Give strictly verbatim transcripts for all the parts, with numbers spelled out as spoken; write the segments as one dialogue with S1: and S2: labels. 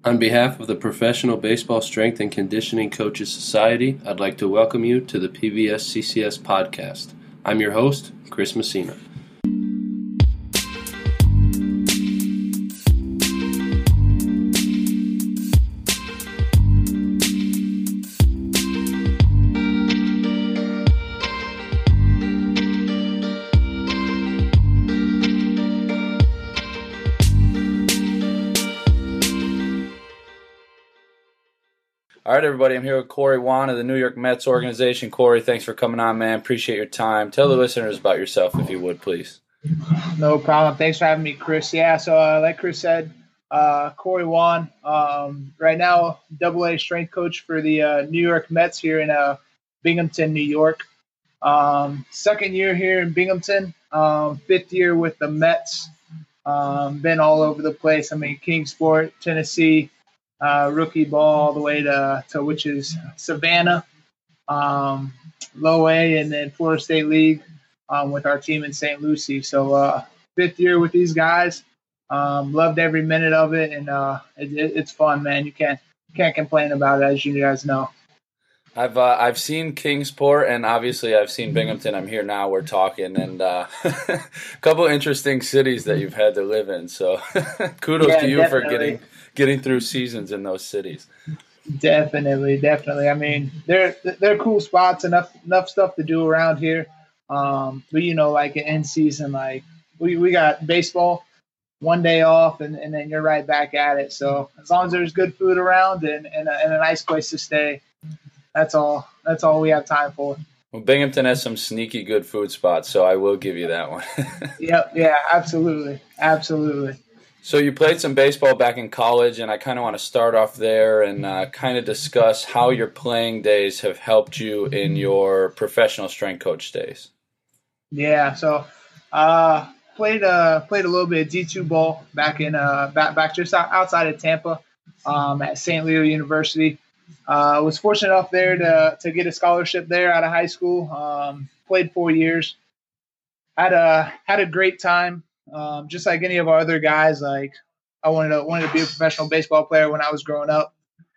S1: On behalf of the Professional Baseball Strength and Conditioning Coaches Society, I'd like to welcome you to the P B S C C S podcast. I'm your host, Chris Messina.
S2: All right, everybody, I'm here with Corey Wan of the New York Mets organization. Corey, thanks for coming on, man. Appreciate your time. Tell the listeners about yourself, if you would, please.
S3: No problem. Thanks for having me, Chris. Yeah, so uh, like Chris said, uh, Corey Wan, um, right now, double A strength coach for the uh, New York Mets here in uh, Binghamton, New York. Um, second year here in Binghamton, um, fifth year with the Mets. Um, been all over the place. I mean, Kingsport, Tennessee, Uh, rookie ball all the way to, to which is Savannah, um, low A, and then Florida State League um, with our team in Saint Lucie. So uh, fifth year with these guys. Um, loved every minute of it, and uh, it, it, it's fun, man. You can't can't complain about it, as you guys know.
S2: I've uh, I've seen Kingsport, and obviously I've seen Binghamton. I'm here now. We're talking, and uh, a couple interesting cities that you've had to live in. So kudos
S3: yeah,
S2: to you
S3: definitely.
S2: for getting getting through seasons in those cities.
S3: Definitely, definitely. I mean, they're they're cool spots. Enough enough stuff to do around here. Um, but you know, like in season, like we, we got baseball, one day off, and, and then you're right back at it. So as long as there's good food around and and a, and a nice place to stay, that's all. That's all we have time for.
S2: Well, Binghamton has some sneaky good food spots, so I will give you that one.
S3: Yep. Yeah. Absolutely. Absolutely.
S2: So you played some baseball back in college, and I kind of want to start off there and uh, kind of discuss how your playing days have helped you in your professional strength coach days.
S3: Yeah. So, uh, played uh played a little bit of D two ball back in uh back back just outside of Tampa, um, at Saint Leo University. Uh, was fortunate enough there to to get a scholarship there out of high school. Um, played four years. Had a had a great time. Um, just like any of our other guys, like I wanted to wanted to be a professional baseball player when I was growing up.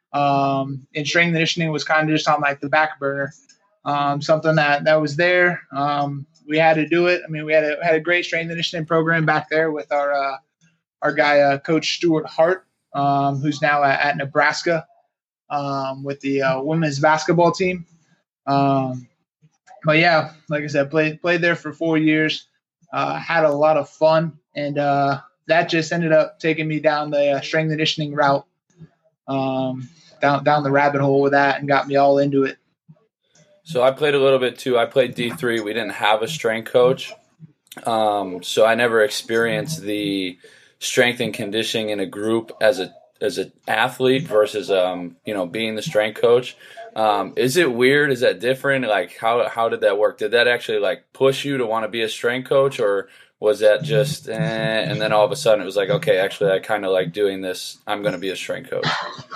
S3: Um, and strength and conditioning was kind of just on like the back burner. Um, something that, that was there. Um, we had to do it. I mean, we had a had a great strength and conditioning program back there with our uh, our guy, uh, Coach Stuart Hart, um, who's now at, at Nebraska um, with the uh, women's basketball team. Um, but yeah, like I said, played played there for four years. Uh, had a lot of fun, and uh, that just ended up taking me down the uh, strength and conditioning route, um, down down the rabbit hole with that, and got me all into it.
S2: So I played a little bit too. I played D three. We didn't have a strength coach, um, so I never experienced the strength and conditioning in a group as a as an athlete versus um, you know being the strength coach. Um, is it weird? Is that different? Like, how how did that work? Did that actually like push you to want to be a strength coach, or was that just eh, and then all of a sudden it was like, okay, actually I kind of like doing this. I'm going to be a strength coach.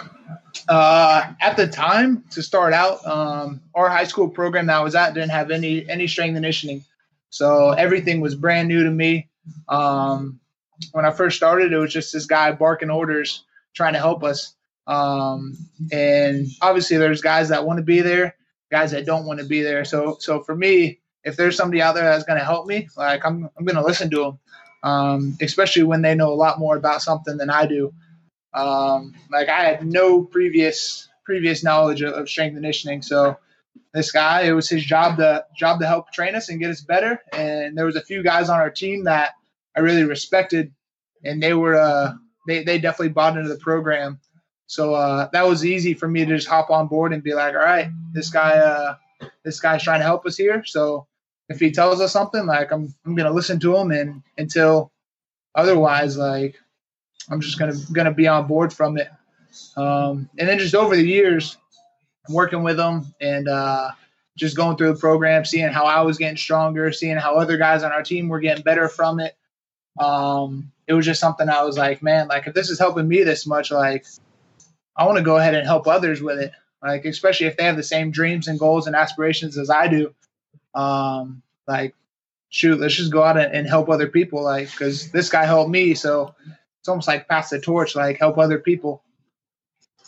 S3: Uh, at the time, to start out, um, our high school program that I was at didn't have any any strength and conditioning, so everything was brand new to me. Um, when I first started, it was just this guy barking orders, trying to help us. Um, and obviously there's guys that want to be there, guys that don't want to be there. So, so for me, if there's somebody out there that's going to help me, like I'm, I'm going to listen to them. Um, especially when they know a lot more about something than I do. Um, like I had no previous, previous knowledge of, of strength and conditioning. So this guy, it was his job to job to help train us and get us better. And there was a few guys on our team that I really respected, and they were, uh, they, they definitely bought into the program. So uh, that was easy for me to just hop on board and be like, all right, this guy, uh, this guy's trying to help us here. So if he tells us something, like I'm, I'm gonna listen to him, and until otherwise, like I'm just gonna gonna be on board from it. Um, and then just over the years, working with him and uh, just going through the program, seeing how I was getting stronger, seeing how other guys on our team were getting better from it. Um, it was just something I was like, man, like if this is helping me this much, like I want to go ahead and help others with it. Like, especially if they have the same dreams and goals and aspirations as I do. Um, like, shoot, let's just go out and, and help other people. Like, cause this guy helped me. So it's almost like pass the torch, like help other people.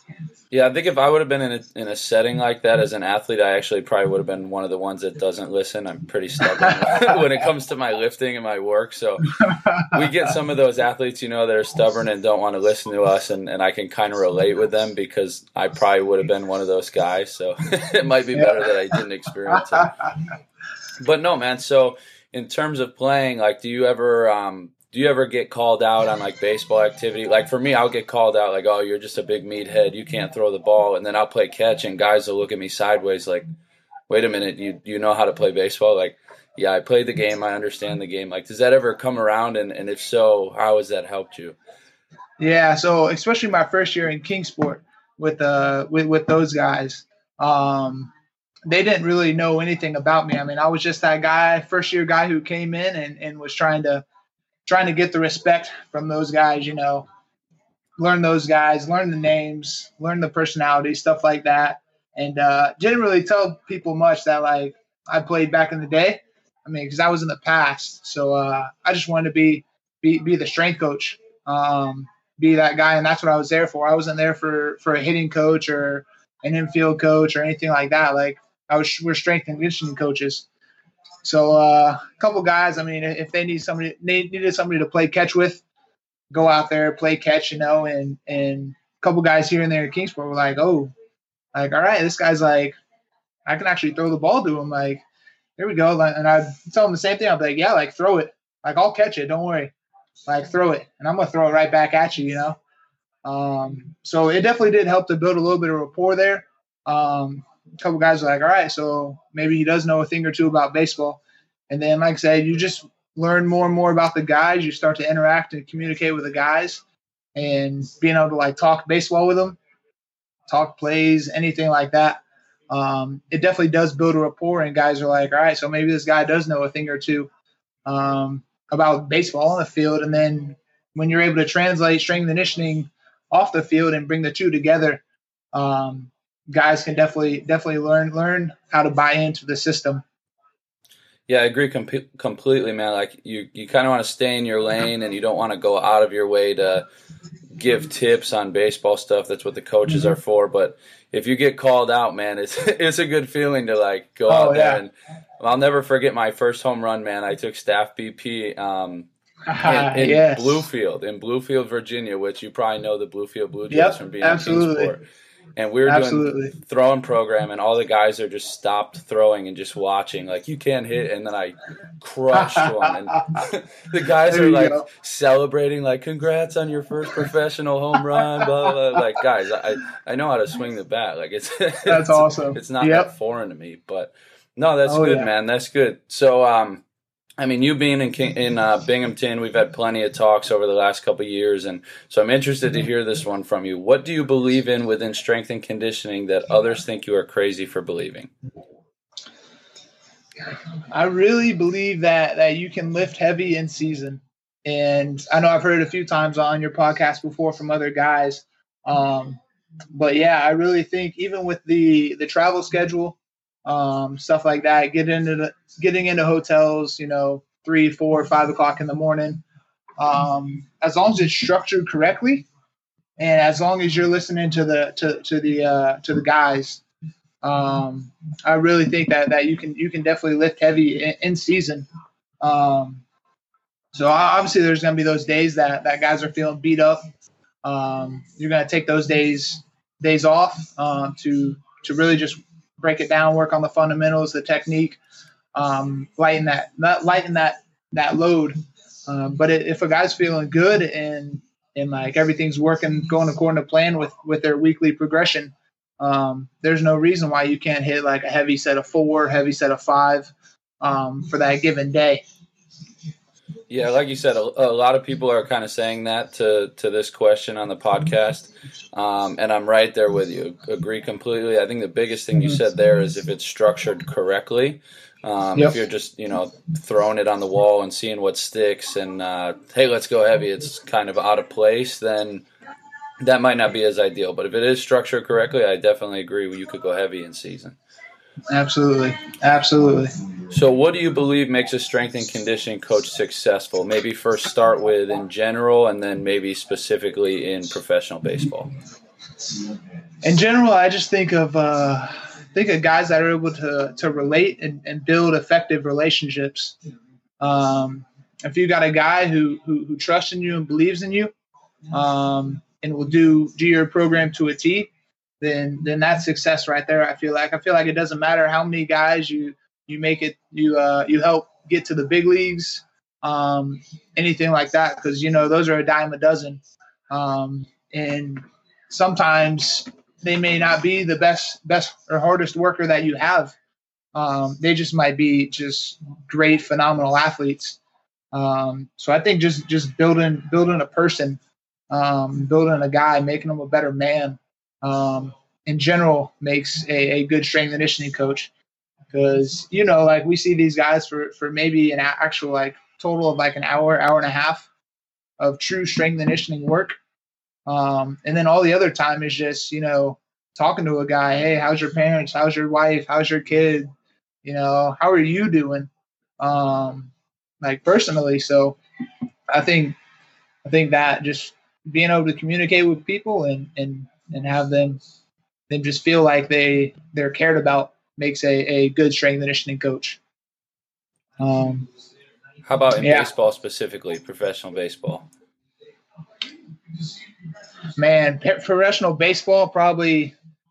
S2: Yeah, I think if I would have been in a, in a setting like that as an athlete, I actually probably would have been one of the ones that doesn't listen. I'm pretty stubborn when it comes to my lifting and my work. So we get some of those athletes, you know, that are stubborn and don't want to listen to us, and, and I can kind of relate with them because I probably would have been one of those guys. So it might be better that I didn't experience it. But no, man, so in terms of playing, like, do you ever um, – do you ever get called out on like baseball activity? Like for me, I'll get called out like, oh, you're just a big meathead. You can't throw the ball. And then I'll play catch and guys will look at me sideways like, wait a minute, you you know how to play baseball? Like, yeah, I played the game. I understand the game. Like, does that ever come around? And, and if so, how has that helped you?
S3: Yeah. So especially my first year in Kingsport with, uh, with, with those guys, um, they didn't really know anything about me. I mean, I was just that guy, first year guy who came in and, and was trying to, trying to get the respect from those guys, you know, learn those guys, learn the names, learn the personality, stuff like that. And uh, didn't really tell people much that, like, I played back in the day. I mean, because I was in the past. So uh, I just wanted to be, be be the strength coach, um, be that guy. And that's what I was there for. I wasn't there for, for a hitting coach or an infield coach or anything like that. Like, I was, we're strength and conditioning coaches. So uh, a couple guys, I mean, if they need somebody, they needed somebody to play catch with, go out there, play catch, you know, and, and a couple guys here and there in Kingsport were like, oh, like, all right, this guy's like, I can actually throw the ball to him. Like, here we go. And I'd tell him the same thing. I'd be like, yeah, like, throw it. Like, I'll catch it. Don't worry. Like, throw it. And I'm going to throw it right back at you, you know. Um, so it definitely did help to build a little bit of rapport there. Um, a couple guys were like, all right, so maybe he does know a thing or two about baseball. And then, like I said, you just learn more and more about the guys. You start to interact and communicate with the guys and being able to, like, talk baseball with them, talk plays, anything like that. Um, it definitely does build a rapport, and guys are like, all right, so maybe this guy does know a thing or two um, about baseball on the field. And then when you're able to translate strength and conditioning off the field and bring the two together, um, guys can definitely definitely learn learn how to buy into the system.
S2: Yeah, I agree com- completely, man. Like you, you kind of want to stay in your lane, and you don't want to go out of your way to give tips on baseball stuff. That's what the coaches mm-hmm. are for. But if you get called out, man, it's it's a good feeling to like go oh, out there. Yeah. And I'll never forget my first home run, man. I took staff B P um, in, in yes. Bluefield, in Bluefield, Virginia, which you probably know the Bluefield Blue Jays
S3: yep,
S2: from being
S3: absolutely.
S2: in Kingsport. And we were
S3: Absolutely.
S2: doing throwing program, and all the guys are just stopped throwing and just watching. Like, you can't hit, and then I crushed one. And the guys there are like go. celebrating, like, congrats on your first professional home run. Blah, blah, blah. Like, guys, I I know how to swing the bat. Like, it's
S3: that's
S2: it's,
S3: awesome.
S2: It's not
S3: yep.
S2: that foreign to me, but no, that's
S3: oh,
S2: good,
S3: yeah.
S2: man. That's good. So, um. I mean, you being in King, in uh, Binghamton, we've had plenty of talks over the last couple of years, and so I'm interested to hear this one from you. What do you believe in within strength and conditioning that others think you are crazy for believing?
S3: I really believe that that you can lift heavy in season, and I know I've heard it a few times on your podcast before from other guys, um, but yeah, I really think even with the the travel schedule. Um, stuff like that, get into the, getting into hotels, you know, three, four, five o'clock in the morning. Um, as long as it's structured correctly, and as long as you're listening to the to, to the uh, to the guys, um, I really think that that you can you can definitely lift heavy in, in season. Um, so obviously, there's going to be those days that that guys are feeling beat up. Um, you're going to take those days days off uh, to to really just break it down, work on the fundamentals, the technique, um, lighten that, not lighten that, that load. Um, but it, if a guy's feeling good and, and like everything's working, going according to plan with, with their weekly progression, um, there's no reason why you can't hit like a heavy set of four, heavy set of five, um, for that given day.
S2: Yeah, like you said, a, a lot of people are kind of saying that to, to this question on the podcast, um, and I'm right there with you. Agree completely. I think the biggest thing you said there is if it's structured correctly. Um, yep. If you're just, you know, throwing it on the wall and seeing what sticks and, uh, hey, let's go heavy, it's kind of out of place, then that might not be as ideal. But if it is structured correctly, I definitely agree you could go heavy in season.
S3: Absolutely. Absolutely.
S2: So what do you believe makes a strength and conditioning coach successful? Maybe first start with in general and then maybe specifically in professional baseball.
S3: in general, I just think of uh, think of guys that are able to to relate and, and build effective relationships. Um, if you got a guy who, who who trusts in you and believes in you, um, and will do do your program to a T, then then that's success right there. I feel like I feel like it doesn't matter how many guys you you make it you uh, you help get to the big leagues, um, anything like that, because you know those are a dime a dozen, um, and sometimes they may not be the best best or hardest worker that you have. Um, they just might be just great, phenomenal athletes. Um, so I think just just building building a person, um, building a guy, making him a better man, um, in general makes a, a good strength and conditioning coach. Because, you know, like we see these guys for, for maybe an actual like total of like an hour, hour and a half of true strength and conditioning work. Um, and then all the other time is just, you know, talking to a guy. Hey, how's your parents? How's your wife? How's your kid? You know, how are you doing? Um, like personally. So I think, I think that just being able to communicate with people and, and, and have them, them just feel like they, they're cared about makes a, a good strength and conditioning coach. Um,
S2: How about in
S3: yeah.
S2: baseball specifically, professional baseball?
S3: Man, professional baseball, probably,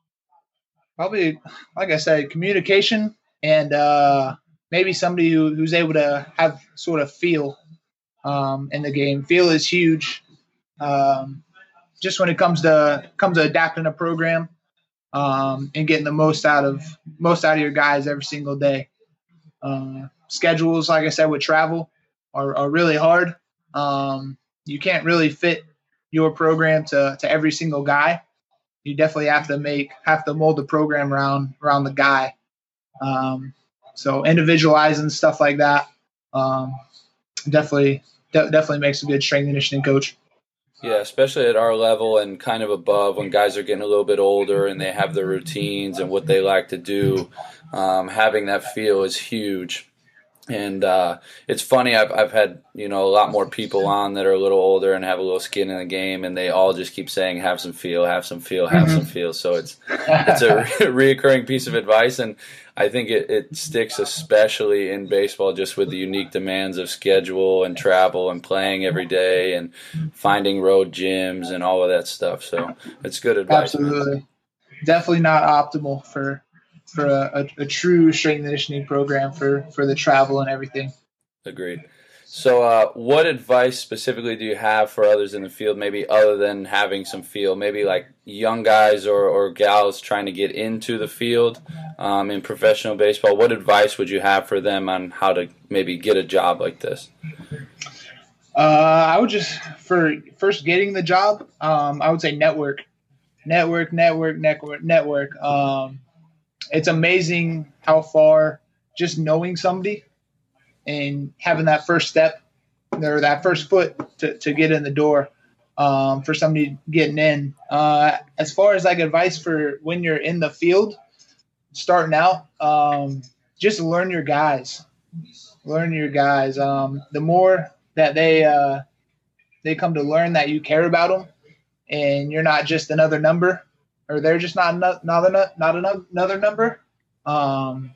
S3: probably, like I said, communication and uh, maybe somebody who, who's able to have sort of feel um, in the game. Feel is huge. Um, just when it comes to comes to adapting a program um, and getting the most out of most out of your guys every single day. Uh, schedules, like I said, with travel are, are really hard. Um, you can't really fit your program to, to every single guy. You definitely have to make have to mold the program around around the guy. Um, so individualizing stuff like that um, definitely de- definitely makes a good strength and conditioning coach.
S2: Yeah, especially at our level and kind of above when guys are getting a little bit older and they have their routines and what they like to do. Um, having that feel is huge. And uh, it's funny, I've I've had, you know, a lot more people on that are a little older and have a little skin in the game, and they all just keep saying, have some feel, have some feel, have mm-hmm. some feel. So it's it's a re- reoccurring piece of advice, and I think it, it sticks especially in baseball just with the unique demands of schedule and travel and playing every day and finding road gyms and all of that stuff. So it's good advice.
S3: Absolutely.
S2: Man.
S3: Definitely not optimal for for a, a, a true strength and conditioning program for, for the travel and everything.
S2: Agreed. So uh, what advice specifically do you have for others in the field, maybe other than having some feel, maybe like young guys or, or gals trying to get into the field um, in professional baseball? What advice would you have for them on how to maybe get a job like this?
S3: Uh, I would just, for first getting the job, um, I would say network. Network, network, network, network. Um, It's amazing how far just knowing somebody and having that first step or that first foot to, to get in the door um, for somebody getting in. Uh, as far as like advice for when you're in the field, starting out, um, just learn your guys. Learn your guys. Um, the more that they uh, they come to learn that you care about them and you're not just another number, or they're just not another not another number. Um,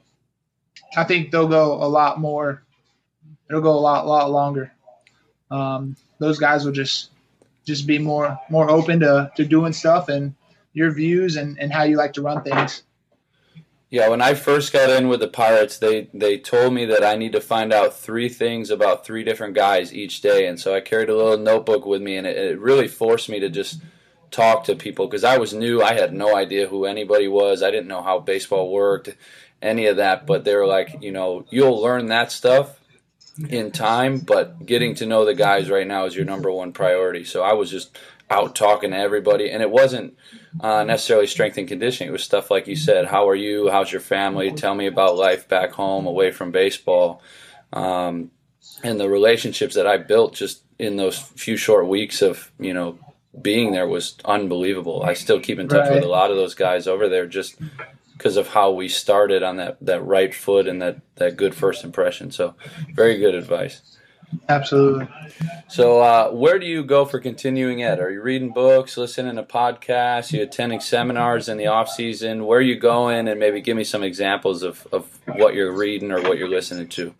S3: I think they'll go a lot more. It'll go a lot lot longer. Um, those guys will just just be more more open to, to doing stuff and your views and, and how you like to run things.
S2: Yeah, when I first got in with the Pirates, they, they told me that I need to find out three things about three different guys each day, and so I carried a little notebook with me, and it, it really forced me to just talk to people because I was new. I had no idea who anybody was. I didn't know how baseball worked, any of that. But they were like, you know, you'll learn that stuff in time, but getting to know the guys right now is your number one priority. So I was just out talking to everybody, and it wasn't uh, necessarily strength and conditioning. It was stuff like you said, how are you? How's your family? Tell me about life back home away from baseball. Um, and the relationships that I built just in those few short weeks of, you know, being there was unbelievable. I still keep in touch right. with a lot of those guys over there just because of how we started on that, that right foot and that, that good first impression. So very good advice.
S3: Absolutely.
S2: So, uh, where do you go for continuing ed? Are you reading books, listening to podcasts, you attending seminars in the off season? Where are you going? And maybe give me some examples of, of what you're reading or what you're listening to.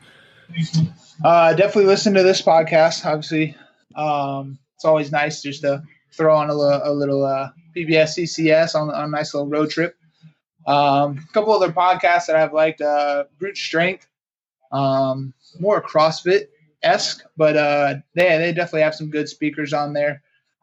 S3: Uh, definitely listen to this podcast. Obviously, um, it's always nice just to throw on a little, a little uh, P B S C C S on, on a nice little road trip. Um, a couple other podcasts that I've liked, uh, Brute Strength, um, more CrossFit-esque, but uh, they they definitely have some good speakers on there.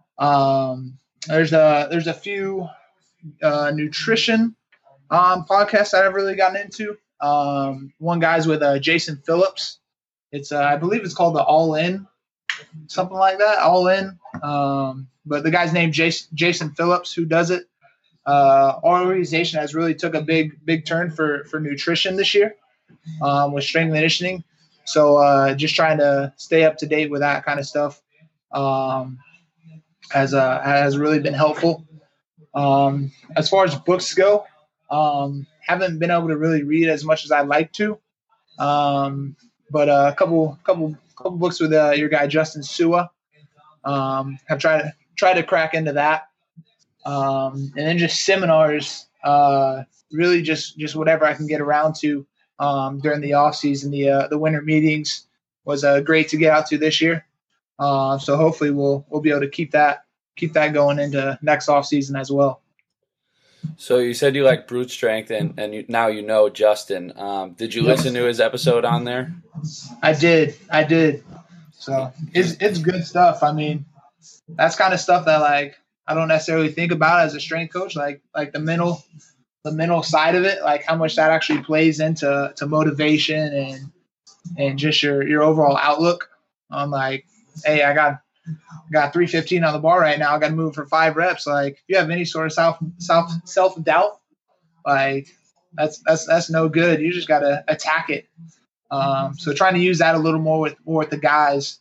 S3: Um, there's a there's a few uh, nutrition um, podcasts that I've really gotten into. Um, one guy's with uh, Jason Phillips. It's uh, I believe it's called the All In, something like that. All In. Um, but the guy's named Jason, Jason Phillips, who does it. Uh, our organization has really took a big big turn for for nutrition this year um, with strength and conditioning. So uh, just trying to stay up to date with that kind of stuff um, has uh, has really been helpful. Um, as far as books go, um, haven't been able to really read as much as I'd like to. Um, but uh, a couple couple couple books with uh, your guy Justin Sua. Um, have tried to try to crack into that. Um, and then just seminars, uh, really just, just whatever I can get around to um, during the off season. The uh, the winter meetings was uh, great to get out to this year. Uh, so hopefully we'll we'll be able to keep that keep that going into next off season as well.
S2: So you said you like Brute Strength, and and you, now you know Justin. Um, did you
S3: Yes.
S2: listen to his episode on there?
S3: I did, I did. So it's it's good stuff. I mean, that's kind of stuff that like. I don't necessarily think about as a strength coach, like like the mental, the mental side of it, like how much that actually plays into to motivation and and just your your overall outlook. I'm like, hey, I got got three fifteen on the bar right now. I got to move for five reps. Like, if you have any sort of self self self doubt, like that's that's that's no good. You just got to attack it. Um, so trying to use that a little more with more with the guys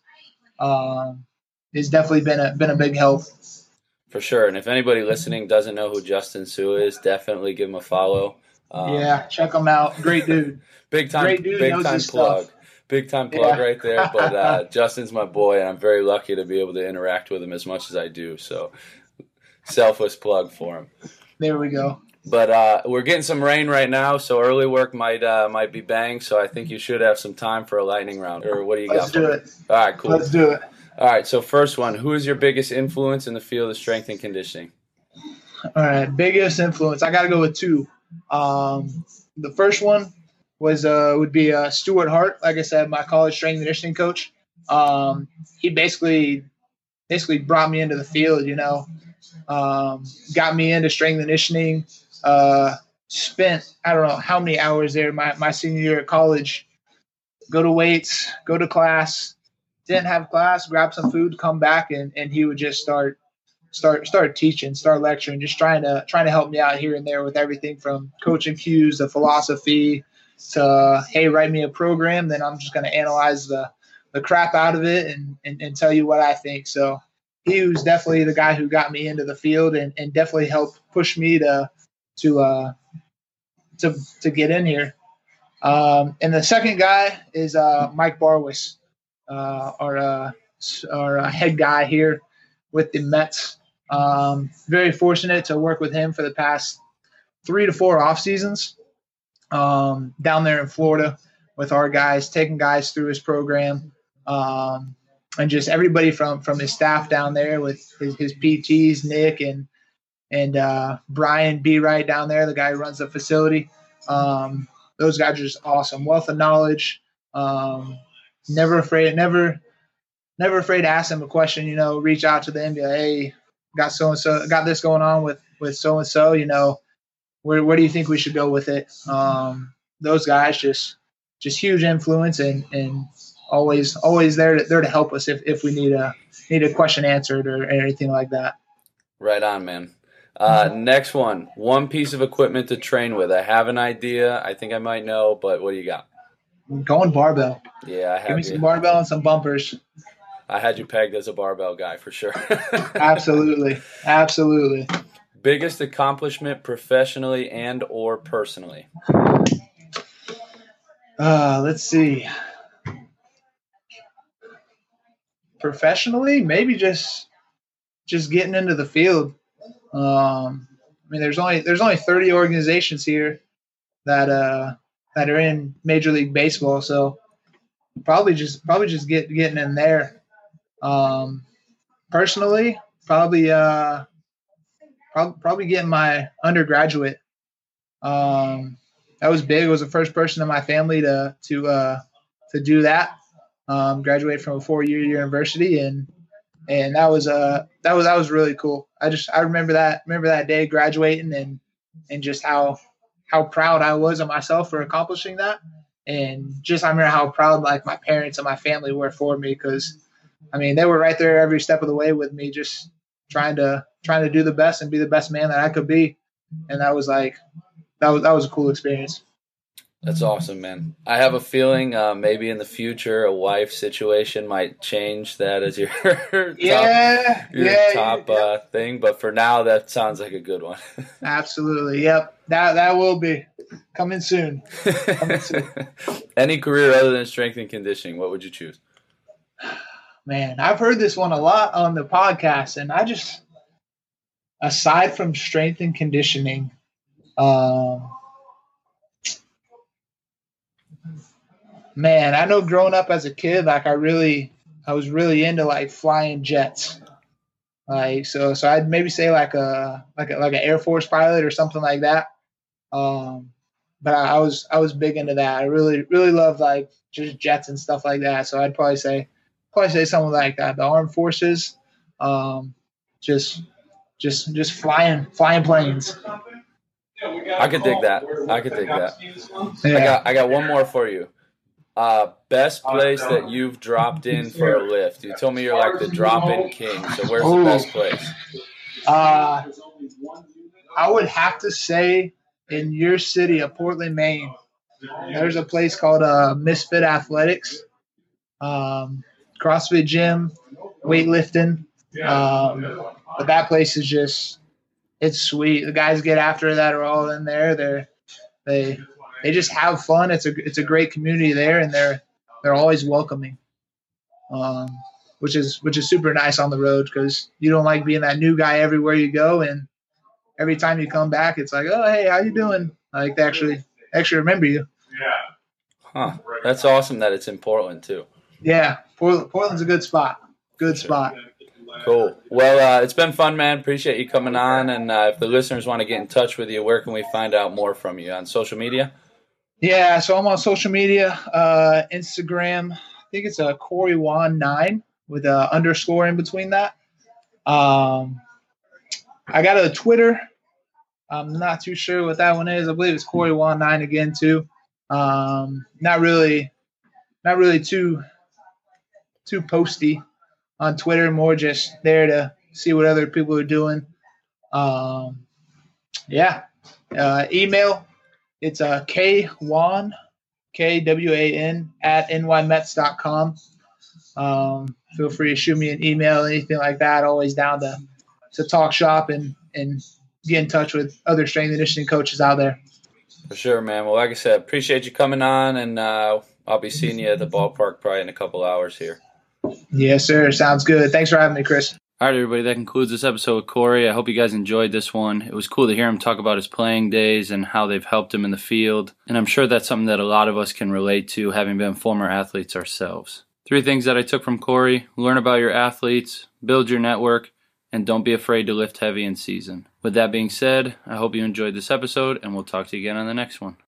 S3: um, has definitely been a been a big help.
S2: For sure. And if anybody listening doesn't know who Justin Sua is, definitely give him a follow. Um,
S3: yeah, check him out. Great dude.
S2: Big time,
S3: Great dude,
S2: big
S3: knows
S2: time
S3: his
S2: plug.
S3: stuff.
S2: Big time plug
S3: Yeah.
S2: right there. But uh, Justin's my boy, and I'm very lucky to be able to interact with him as much as I do. So selfless plug for him.
S3: There we go.
S2: But uh, we're getting some rain right now, so early work might uh, might be banged. So I think you should have some time for a lightning round. Or what do you
S3: Let's
S2: got?
S3: do
S2: for
S3: it.
S2: me? All right, cool.
S3: Let's do it.
S2: All right, so first one, who is your biggest influence in the field of strength and conditioning?
S3: All right, biggest influence. I got to go with two. Um, the first one was uh, would be uh, Stuart Hart. Like I said, my college strength and conditioning coach. Um, he basically basically brought me into the field. You know, um, got me into strength and conditioning. Uh, spent I don't know how many hours there my my senior year at college. Go to weights, go to class. Didn't have class, grab some food, come back, and, and he would just start start start teaching, start lecturing, just trying to trying to help me out here and there with everything from coaching cues to philosophy to hey, write me a program, then I'm just going to analyze the the crap out of it and, and and tell you what I think. So he was definitely the guy who got me into the field and, and definitely helped push me to to uh to to get in here. Um, and the second guy is uh, Mike Barwis. Uh, our uh, our uh, head guy here with the Mets. Um, very fortunate to work with him for the past three to four off seasons um, down there in Florida with our guys, taking guys through his program, um, and just everybody from from his staff down there with his, his P Ts, Nick and and uh, Brian B. Wright down there, the guy who runs the facility. Um, those guys are just awesome, wealth of knowledge. Um, Never afraid, never, never afraid to ask them a question. You know, reach out to them, and be like, hey, got so and so, got this going on with with so and so. You know, where where do you think we should go with it? Um, those guys just just huge influence and and always always there to, there to help us if, if we need a need a question answered or anything like that.
S2: Right on, man. Uh, next one, one piece of equipment to train with. I have an idea. I think I might know, but what do you got?
S3: Going barbell.
S2: Yeah, I have
S3: Give me
S2: you.
S3: some barbell and some bumpers.
S2: I had you pegged as a barbell guy for sure.
S3: Absolutely. Absolutely.
S2: Biggest accomplishment professionally and or personally?
S3: Uh, let's see. professionally, maybe just just getting into the field. Um, I mean, there's only there's only thirty organizations here that uh, that are in Major League Baseball, so probably just probably just get getting in there. Um, personally, probably uh, probably probably getting my undergraduate. Um, that was big. I was the first person in my family to to uh, to do that. Um, graduate from a four-year university, and and that was uh that was that was really cool. I just I remember that remember that day graduating and and just how how proud I was of myself for accomplishing that, and just I remember how proud like my parents and my family were for me, because I mean they were right there every step of the way with me, just trying to trying to do the best and be the best man that I could be, and that was like that was that was a cool experience.
S2: That's awesome, man. I have a feeling uh, maybe in the future a wife situation might change that as your top,
S3: yeah,
S2: your
S3: yeah,
S2: top
S3: yeah.
S2: Uh, thing. But for now, that sounds like a good one.
S3: Absolutely. Yep. That that will be coming soon. Coming soon.
S2: Any career other than strength and conditioning, what would you choose?
S3: Man, I've heard this one a lot on the podcast, and I just, aside from strength and conditioning, um, man, I know growing up as a kid, like I really, I was really into like flying jets. Like, so, so I'd maybe say like a, like a, like an Air Force pilot or something like that. Um, but I, I was, I was big into that. I really, really loved like just jets and stuff like that. So I'd probably say, probably say something like that. The armed forces, um, just, just, just flying, flying planes.
S2: I could dig that. I could dig that.
S3: Yeah.
S2: I got, I got one more for you. Uh, best place that you've dropped in for a lift. You told me you're like the drop-in king. So where's the best place?
S3: Uh, I would have to say in your city of Portland, Maine, there's a place called uh, Misfit Athletics, um, CrossFit gym, weightlifting. Um, but that place is just, it's sweet. The guys get after it that are all in there. They're, they, They just have fun. It's a it's a great community there, and they're they're always welcoming, um, which is which is super nice on the road, because you don't like being that new guy everywhere you go, and every time you come back, it's like, oh hey, how you doing? Like they actually actually remember you.
S2: Huh. That's awesome that it's in Portland too.
S3: Yeah, Portland, Portland's a good spot. Good spot.
S2: Cool. Well, uh, it's been fun, man. Appreciate you coming on. And uh, if the listeners want to get in touch with you, where can we find out more from you? On social media?
S3: Yeah, so I'm on social media, uh, Instagram. I think it's a Corey Wan nine with a underscore in between that. Um, I got a Twitter. I'm not too sure what that one is. I believe it's Corey Wan nine again too. Um, not really, not really too too posty on Twitter. More just there to see what other people are doing. Um, yeah, uh, email. It's uh, K Wan, K W A N, at N Y Mets dot com. Um, feel free to shoot me an email, anything like that. Always down to, to talk shop and, and get in touch with other strength and conditioning coaches out there.
S2: For sure, man. Well, like I said, appreciate you coming on, and uh, I'll be seeing you at the ballpark probably in a couple hours here.
S3: Yes, sir. Sounds good. Thanks for having me, Chris.
S1: All right, everybody, that concludes this episode with Corey. I hope you guys enjoyed this one. It was cool to hear him talk about his playing days and how they've helped him in the field. And I'm sure that's something that a lot of us can relate to, having been former athletes ourselves. Three things that I took from Corey: learn about your athletes, build your network, and don't be afraid to lift heavy in season. With that being said, I hope you enjoyed this episode, and we'll talk to you again on the next one.